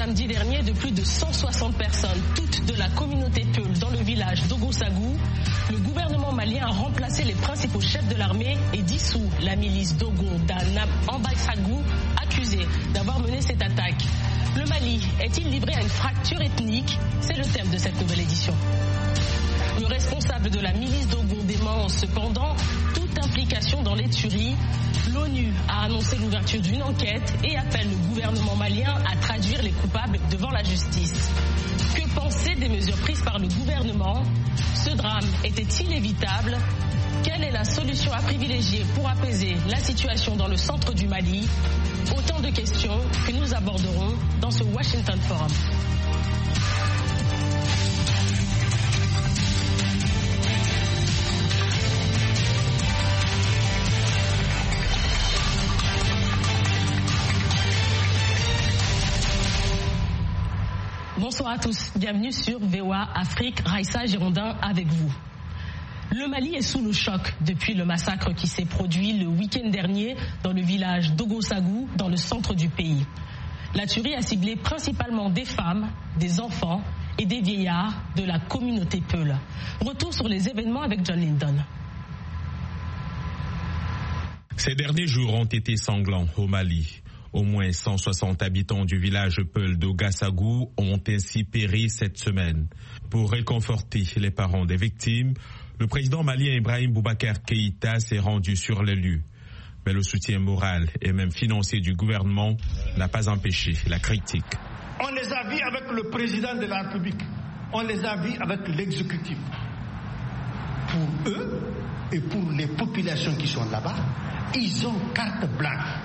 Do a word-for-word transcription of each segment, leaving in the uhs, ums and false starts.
samedi dernier de plus de cent soixante personnes, toutes de la communauté Peul, dans le village d'Ogosagou. Le gouvernement malien a remplacé les principaux chefs de l'armée et dissout la milice Dogon d'Anam Ambassagou, accusée d'avoir mené cette attaque. Le Mali est-il livré à une fracture ethnique? C'est le thème de cette nouvelle édition. Le responsable de la milice Dogon dément cependant toute implication dans les tueries. L'ONU a annoncé l'ouverture d'une enquête et appelle le gouvernement malien à traduire les coupables devant la justice. Que penser des mesures prises par le gouvernement? Ce drame était-il évitable? Quelle est la solution à privilégier pour apaiser la situation dans le centre du Mali? Autant de questions que nous aborderons dans ce Washington Forum. Bonsoir à tous, bienvenue sur V O A Afrique, Raïssa Girondin avec vous. Le Mali est sous le choc depuis le massacre qui s'est produit le week-end dernier dans le village d'Ogosagou, dans le centre du pays. La tuerie a ciblé principalement des femmes, des enfants et des vieillards de la communauté Peul. Retour sur les événements avec John Lyndon. Ces derniers jours ont été sanglants au Mali. Au moins cent soixante habitants du village Peul d'Ogosagou ont ainsi péri cette semaine. Pour réconforter les parents des victimes, le président malien Ibrahim Boubacar Keïta s'est rendu sur les lieux. Mais le soutien moral et même financier du gouvernement n'a pas empêché la critique. On les a vus avec le président de la République, on les a vus avec l'exécutif. Pour eux et pour les populations qui sont là-bas, ils ont carte blanche.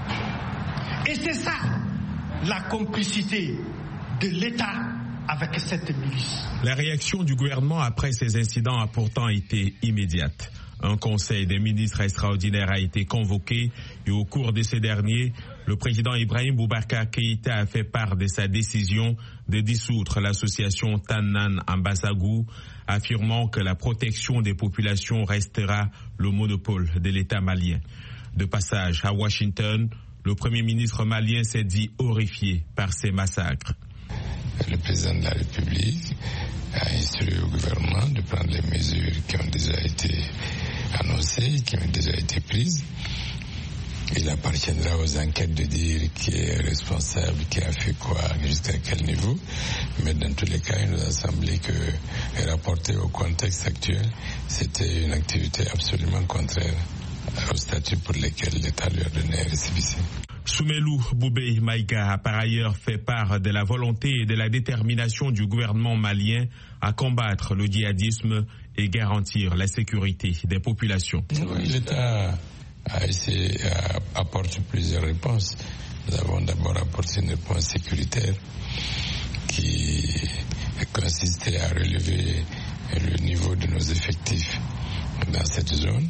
Et c'est ça, la complicité de l'État avec cette milice. La réaction du gouvernement après ces incidents a pourtant été immédiate. Un conseil des ministres extraordinaire a été convoqué et au cours de ces derniers, le président Ibrahim Boubacar Keïta a fait part de sa décision de dissoudre l'association Tannan Ambassagou, affirmant que la protection des populations restera le monopole de l'État malien. De passage à Washington, le Premier ministre malien s'est dit horrifié par ces massacres. Le président de la République a instruit au gouvernement de prendre les mesures qui ont déjà été annoncées, qui ont déjà été prises. Il appartiendra aux enquêtes de dire qui est responsable, qui a fait quoi, jusqu'à quel niveau. Mais dans tous les cas, il nous a semblé que, rapporté au contexte actuel, c'était une activité absolument contraire au statut pour lequel l'État lui a donné récépissé. Soumelou Boubei Maïga a par ailleurs fait part de la volonté et de la détermination du gouvernement malien à combattre le djihadisme et garantir la sécurité des populations. Oui, l'État a essayé, a, apporte plusieurs réponses. Nous avons d'abord apporté une réponse sécuritaire qui consistait à relever le niveau de nos effectifs dans cette zone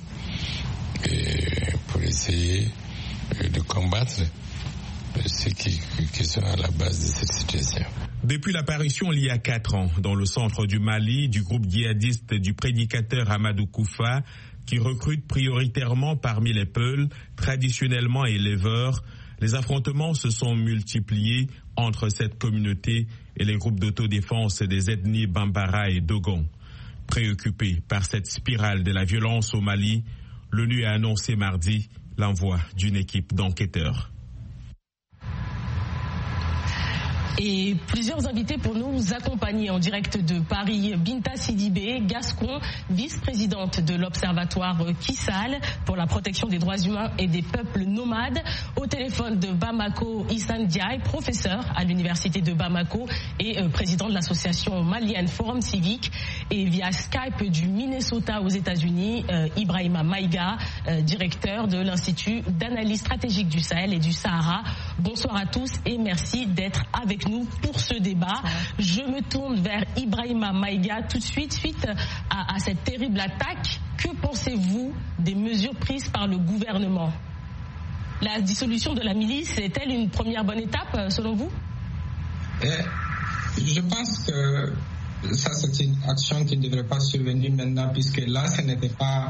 et pour essayer de combattre ceux qui, qui sont à la base de cette situation. Depuis l'apparition il y a quatre ans dans le centre du Mali du groupe djihadiste du prédicateur Amadou Koufa qui recrute prioritairement parmi les Peuls, traditionnellement éleveurs, les affrontements se sont multipliés entre cette communauté et les groupes d'autodéfense des ethnies Bambara et Dogon. Préoccupé par cette spirale de la violence au Mali, l'ONU a annoncé mardi l'envoi d'une équipe d'enquêteurs. Et plusieurs invités pour nous accompagner en direct de Paris. Binta Sidibé, Gascon, vice-présidente de l'Observatoire Kissal pour la protection des droits humains et des peuples nomades. Au téléphone de Bamako, Issane Diaye, professeur à l'université de Bamako et euh, président de l'association malienne Forum Civique. Et via Skype du Minnesota aux États-Unis, euh, Ibrahima Maïga, euh, directeur de l'Institut d'analyse stratégique du Sahel et du Sahara. Bonsoir à tous et merci d'être avec nous pour ce débat. Je me tourne vers Ibrahima Maïga tout de suite suite à, à cette terrible attaque. Que pensez-vous des mesures prises par le gouvernement? La dissolution de la milice est-elle une première bonne étape selon vous? Et je pense que ça c'est une action qui ne devrait pas survenir maintenant puisque là ce n'était pas